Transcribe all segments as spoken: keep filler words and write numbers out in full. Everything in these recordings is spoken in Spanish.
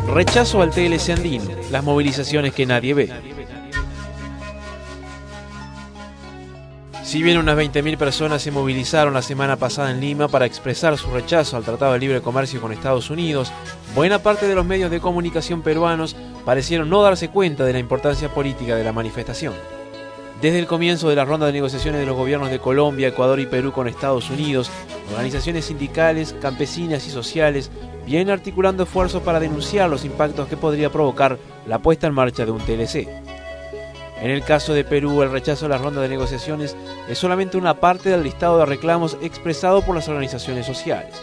Rechazo al T L C andino, las movilizaciones que nadie ve. Si bien unas veinte mil personas se movilizaron la semana pasada en Lima para expresar su rechazo al Tratado de Libre Comercio con Estados Unidos, buena parte de los medios de comunicación peruanos parecieron no darse cuenta de la importancia política de la manifestación. Desde el comienzo de la ronda de negociaciones de los gobiernos de Colombia, Ecuador y Perú con Estados Unidos, organizaciones sindicales, campesinas y sociales vienen articulando esfuerzos para denunciar los impactos que podría provocar la puesta en marcha de un T L C. En el caso de Perú, el rechazo a la ronda de negociaciones es solamente una parte del listado de reclamos expresado por las organizaciones sociales.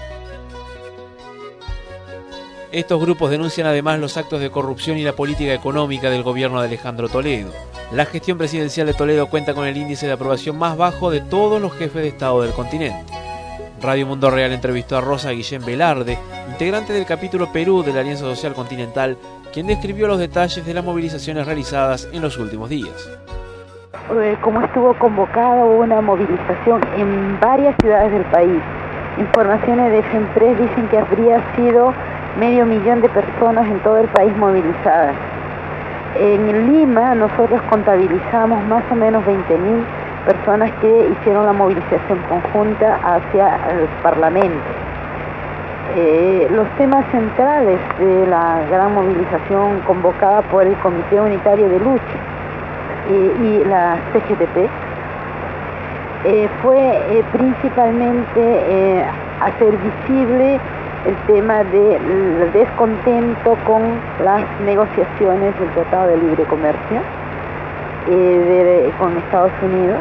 Estos grupos denuncian además los actos de corrupción y la política económica del gobierno de Alejandro Toledo. La gestión presidencial de Toledo cuenta con el índice de aprobación más bajo de todos los jefes de Estado del continente. Radio Mundo Real entrevistó a Rosa Guillén Velarde, integrante del capítulo Perú de la Alianza Social Continental, quien describió los detalles de las movilizaciones realizadas en los últimos días. Como estuvo convocada una movilización en varias ciudades del país. Informaciones de FEMPRES dicen que habría sido medio millón de personas en todo el país movilizadas. En Lima nosotros contabilizamos más o menos veinte mil personas que hicieron la movilización conjunta hacia el Parlamento. Eh, los temas centrales de la gran movilización convocada por el Comité Unitario de Lucha eh, y la C G T P eh, fue eh, principalmente eh, hacer visible el tema del descontento con las negociaciones del Tratado de Libre Comercio eh, de, con Estados Unidos.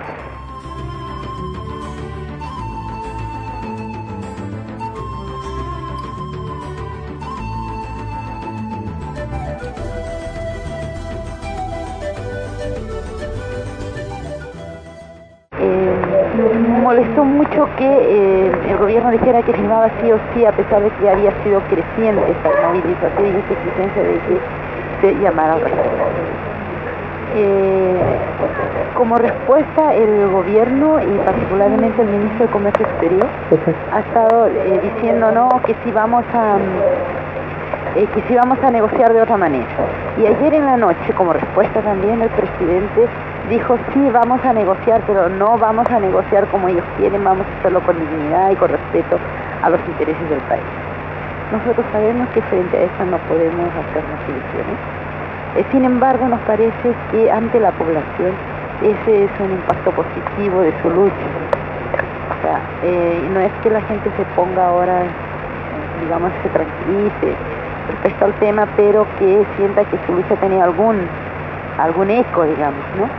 Me molestó mucho que eh, el gobierno dijera que firmaba sí o sí, a pesar de que había sido creciente esta movilización y esta exigencia de que se llamara al referéndum. Eh, como respuesta, el gobierno y particularmente el ministro de Comercio Exterior ha estado eh, diciendo no, que si vamos a eh, que si vamos a negociar de otra manera. Y ayer en la noche, como respuesta también, el presidente dijo sí, vamos a negociar, pero no vamos a negociar como ellos quieren, vamos a hacerlo con dignidad y con respeto a los intereses del país. Nosotros sabemos que frente a eso no podemos hacernos ilusiones. Eh, sin embargo, nos parece que ante la población ese es un impacto positivo de su lucha. O sea, eh, no es que la gente se ponga ahora, digamos, se tranquilice respecto al tema, pero que sienta que su lucha tenía algún, algún eco, digamos, ¿no?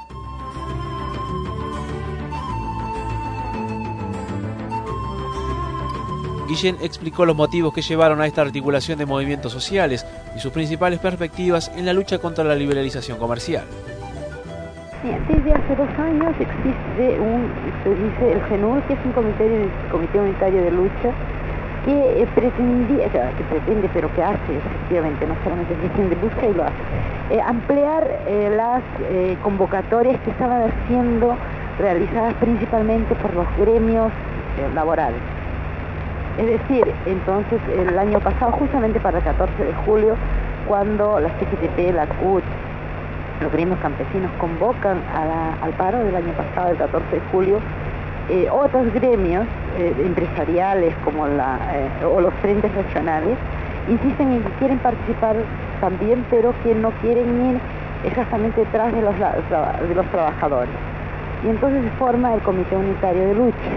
Guillén explicó los motivos que llevaron a esta articulación de movimientos sociales y sus principales perspectivas en la lucha contra la liberalización comercial. Desde hace dos años existe un, se dice el CENUR, que es un comité, comité unitario de lucha, que eh, pretendía, o sea, que pretende, pero que hace efectivamente, no solamente pretende, busca y lo hace, eh, ampliar eh, las eh, convocatorias que estaban siendo realizadas principalmente por los gremios eh, laborales. Es decir, entonces el año pasado, justamente para el catorce de julio, cuando la C G T P, la C U T, los gremios campesinos convocan a la, al paro del año pasado, el catorce de julio, eh, otros gremios eh, empresariales como la, eh, o los frentes regionales insisten en que quieren participar también, pero que no quieren ir exactamente detrás de los, de los trabajadores. Y entonces se forma el Comité Unitario de Lucha.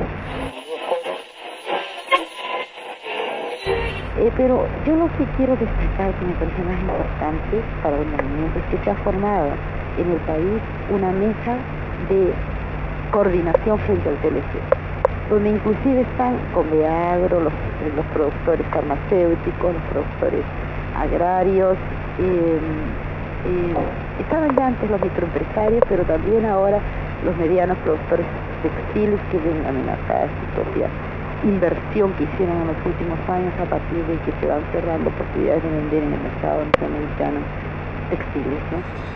Eh, pero yo lo que quiero destacar, que me parece más importante para el movimiento, es que se ha formado en el país una mesa de coordinación frente al T L C, donde inclusive están Conveagro, los, los productores farmacéuticos, los productores agrarios, eh, eh, estaban ya antes los microempresarios, pero también ahora los medianos productores textiles que ven amenazada su propia inversión que hicieron en los últimos años a partir de que se van cerrando posibilidades de vender en el mercado norteamericano textiles, ¿no?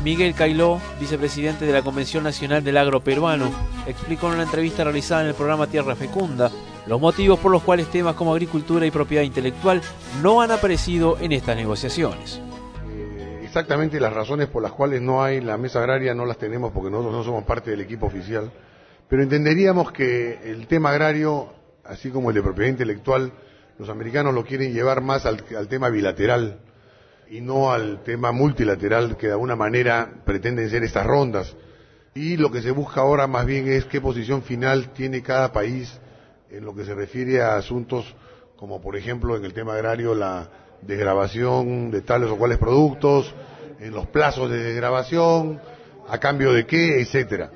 Miguel Cailó, vicepresidente de la Convención Nacional del Agro Peruano, explicó en una entrevista realizada en el programa Tierra Fecunda los motivos por los cuales temas como agricultura y propiedad intelectual no han aparecido en estas negociaciones. Eh, exactamente las razones por las cuales no hay la mesa agraria no las tenemos porque nosotros no somos parte del equipo oficial, pero entenderíamos que el tema agrario, así como el de propiedad intelectual, los americanos lo quieren llevar más al, al tema bilateral y no al tema multilateral que de alguna manera pretenden ser estas rondas. Y lo que se busca ahora más bien es qué posición final tiene cada país en lo que se refiere a asuntos como por ejemplo en el tema agrario la desgravación de tales o cuales productos, en los plazos de desgravación, a cambio de qué, etcétera.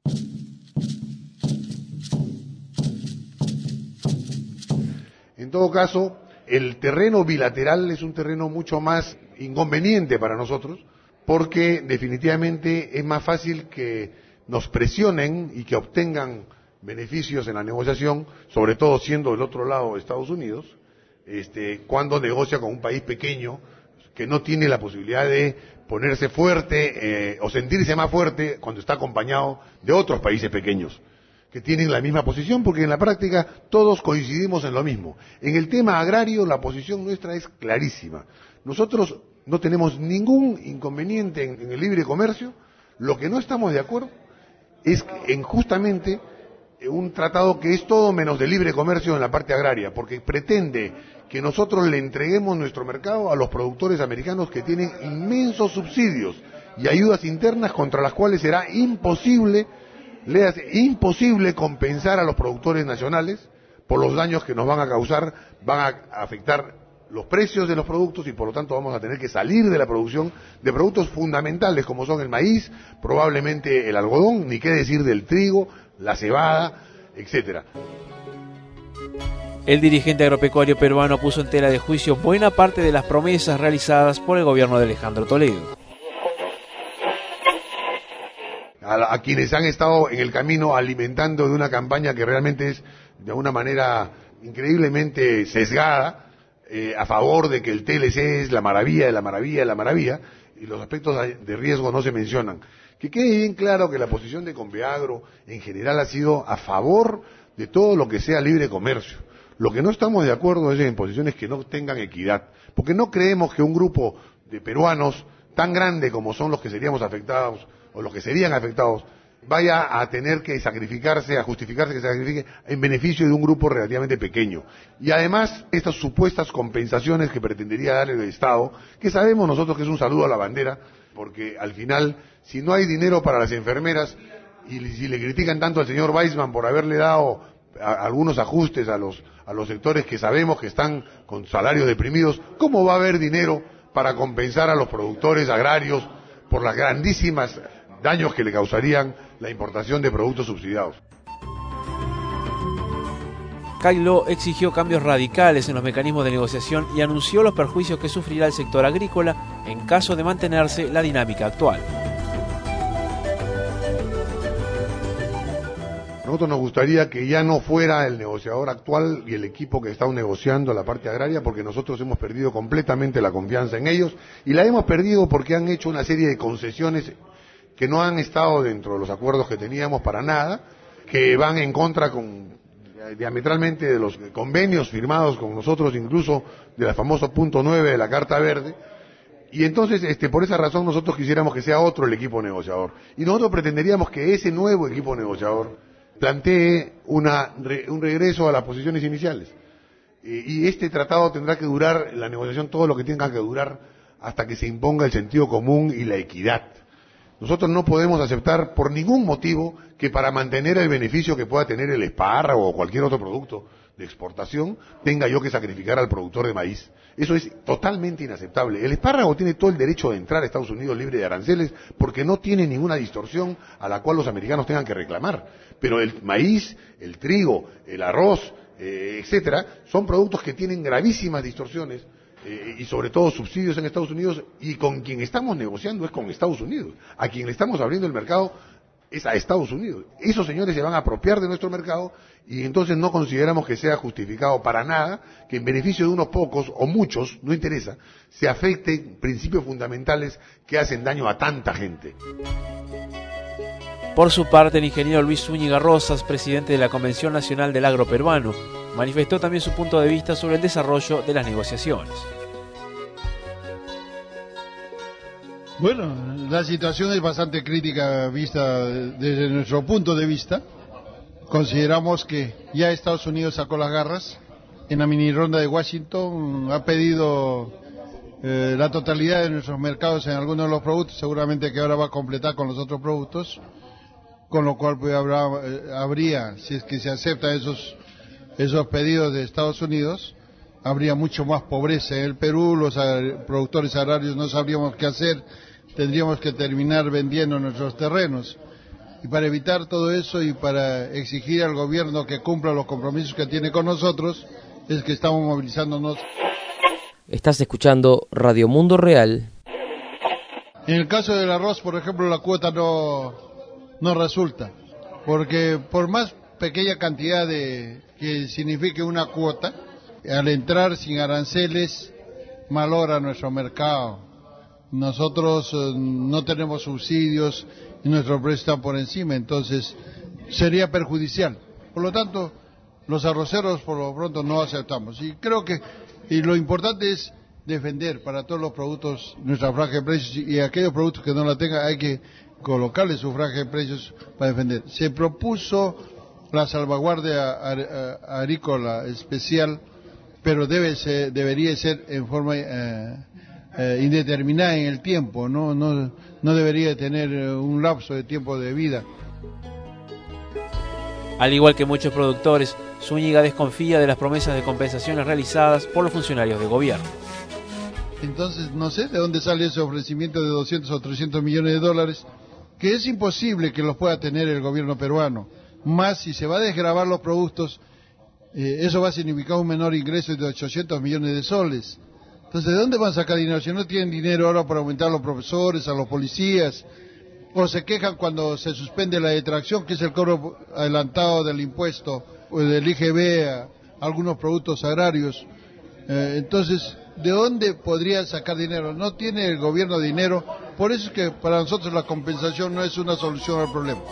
En todo caso, el terreno bilateral es un terreno mucho más inconveniente para nosotros, porque definitivamente es más fácil que nos presionen y que obtengan beneficios en la negociación, sobre todo siendo del otro lado Estados Unidos, este, cuando negocia con un país pequeño que no tiene la posibilidad de ponerse fuerte eh, o sentirse más fuerte cuando está acompañado de otros países pequeños que tienen la misma posición, porque en la práctica todos coincidimos en lo mismo. En el tema agrario la posición nuestra es clarísima. Nosotros no tenemos ningún inconveniente en, en el libre comercio. Lo que no estamos de acuerdo es en justamente un tratado que es todo menos de libre comercio en la parte agraria, porque pretende que nosotros le entreguemos nuestro mercado a los productores americanos que tienen inmensos subsidios y ayudas internas contra las cuales será imposible, le hace imposible compensar a los productores nacionales por los daños que nos van a causar, van a afectar los precios de los productos y por lo tanto vamos a tener que salir de la producción de productos fundamentales como son el maíz, probablemente el algodón, ni qué decir del trigo, la cebada, etcétera. El dirigente agropecuario peruano puso en tela de juicio buena parte de las promesas realizadas por el gobierno de Alejandro Toledo. A, a quienes han estado en el camino alimentando de una campaña que realmente es de una manera increíblemente sesgada, eh, a favor de que el T L C es la maravilla de la maravilla de la maravilla, y los aspectos de riesgo no se mencionan. Que quede bien claro que la posición de Conveagro en general ha sido a favor de todo lo que sea libre comercio. Lo que no estamos de acuerdo es en posiciones que no tengan equidad, porque no creemos que un grupo de peruanos tan grande como son los que seríamos afectados o los que serían afectados vaya a tener que sacrificarse, a justificarse que se sacrifique en beneficio de un grupo relativamente pequeño. Y además, estas supuestas compensaciones que pretendería darle el Estado, que sabemos nosotros que es un saludo a la bandera, porque al final, si no hay dinero para las enfermeras, y si le critican tanto al señor Weissman por haberle dado a, a algunos ajustes a los, a los sectores que sabemos que están con salarios deprimidos, ¿cómo va a haber dinero para compensar a los productores agrarios por las grandísimas daños que le causarían la importación de productos subsidiados? Cailó exigió cambios radicales en los mecanismos de negociación y anunció los perjuicios que sufrirá el sector agrícola en caso de mantenerse la dinámica actual. A nosotros nos gustaría que ya no fuera el negociador actual y el equipo que está negociando la parte agraria, porque nosotros hemos perdido completamente la confianza en ellos, y la hemos perdido porque han hecho una serie de concesiones que no han estado dentro de los acuerdos que teníamos para nada, que van en contra con diametralmente de los convenios firmados con nosotros, incluso de la famoso punto nueve de la Carta Verde, y entonces este, por esa razón nosotros quisiéramos que sea otro el equipo negociador, y nosotros pretenderíamos que ese nuevo equipo negociador plantee una, un regreso a las posiciones iniciales, y, y este tratado tendrá que durar, la negociación, todo lo que tenga que durar hasta que se imponga el sentido común y la equidad. Nosotros no podemos aceptar por ningún motivo que para mantener el beneficio que pueda tener el espárrago o cualquier otro producto de exportación tenga yo que sacrificar al productor de maíz. Eso es totalmente inaceptable. El espárrago tiene todo el derecho de entrar a Estados Unidos libre de aranceles porque no tiene ninguna distorsión a la cual los americanos tengan que reclamar. Pero el maíz, el trigo, el arroz, eh, etcétera, son productos que tienen gravísimas distorsiones. Eh, y sobre todo subsidios en Estados Unidos, y con quien estamos negociando es con Estados Unidos, a quien le estamos abriendo el mercado es a Estados Unidos. Esos señores se van a apropiar de nuestro mercado y entonces no consideramos que sea justificado para nada que en beneficio de unos pocos o muchos, no interesa, se afecten principios fundamentales que hacen daño a tanta gente. Por su parte, el ingeniero Luis Zúñiga Rosas, presidente de la Convención Nacional del Agro Peruano, manifestó también su punto de vista sobre el desarrollo de las negociaciones. Bueno, la situación es bastante crítica vista desde nuestro punto de vista. Consideramos que ya Estados Unidos sacó las garras. En la mini ronda de Washington ha pedido eh, la totalidad de nuestros mercados en algunos de los productos, seguramente que ahora va a completar con los otros productos, con lo cual pues, habrá, eh, habría, si es que se aceptan esos, esos pedidos de Estados Unidos, habría mucho más pobreza en el Perú, los productores agrarios no sabríamos qué hacer, tendríamos que terminar vendiendo nuestros terrenos. Y para evitar todo eso y para exigir al gobierno que cumpla los compromisos que tiene con nosotros, es que estamos movilizándonos. Estás escuchando Radio Mundo Real. En el caso del arroz, por ejemplo, la cuota no, no resulta, porque por más pequeña cantidad de que signifique una cuota, al entrar sin aranceles, malogra nuestro mercado. Nosotros eh, no tenemos subsidios y nuestros precios están por encima, entonces sería perjudicial. Por lo tanto, los arroceros por lo pronto no aceptamos. Y creo que y lo importante es defender para todos los productos nuestra franja de precios y aquellos productos que no la tengan hay que colocarle su franja de precios para defender. Se propuso la salvaguardia agrícola especial, pero debe ser, debería ser en forma eh, eh, indeterminada en el tiempo, no, no, no debería tener un lapso de tiempo de vida. Al igual que muchos productores, Zúñiga desconfía de las promesas de compensaciones realizadas por los funcionarios de gobierno. Entonces, no sé de dónde sale ese ofrecimiento de doscientos o trescientos millones de dólares, que es imposible que los pueda tener el gobierno peruano. Más si se va a desgravar los productos, eh, eso va a significar un menor ingreso de ochocientos millones de soles. Entonces, ¿de dónde van a sacar dinero? Si no tienen dinero ahora para aumentar a los profesores, a los policías, o se quejan cuando se suspende la detracción, que es el cobro adelantado del impuesto o del I G B a algunos productos agrarios. Eh, entonces, ¿de dónde podría sacar dinero? No tiene el gobierno dinero, por eso es que para nosotros la compensación no es una solución al problema.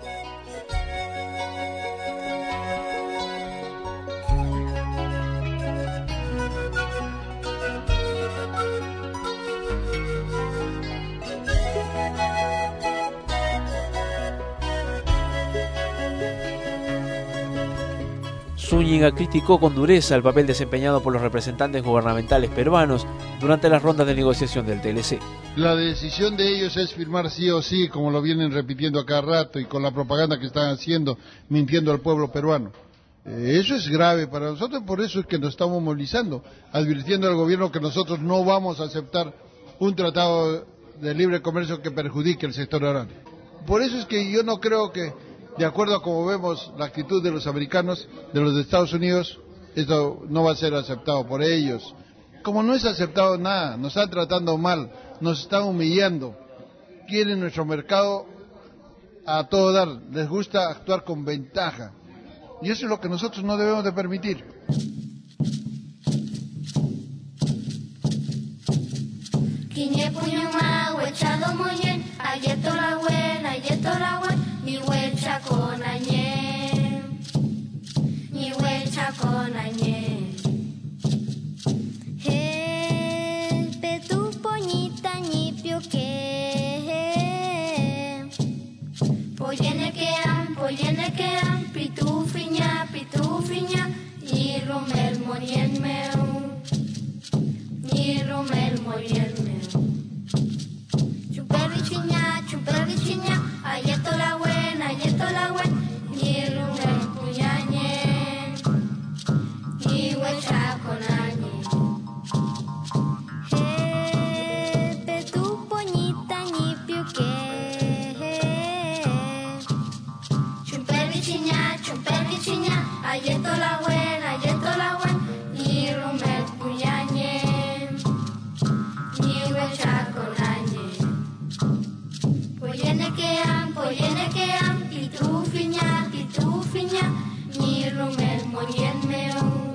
Zúñiga criticó con dureza el papel desempeñado por los representantes gubernamentales peruanos durante las rondas de negociación del T L C. La decisión de ellos es firmar sí o sí, como lo vienen repitiendo a cada rato y con la propaganda que están haciendo, mintiendo al pueblo peruano. Eh, eso es grave para nosotros, por eso es que nos estamos movilizando, advirtiendo al gobierno que nosotros no vamos a aceptar un tratado de libre comercio que perjudique el sector agrario. Por eso es que yo no creo que, de acuerdo a cómo vemos la actitud de los americanos, de los de Estados Unidos, esto no va a ser aceptado por ellos. Como no es aceptado nada, nos están tratando mal, nos están humillando, quieren nuestro mercado a todo dar, les gusta actuar con ventaja. Y eso es lo que nosotros no debemos de permitir. Poyene que am, Moyene que am, titrufiña, titrufiña, ni rumel moyen meo.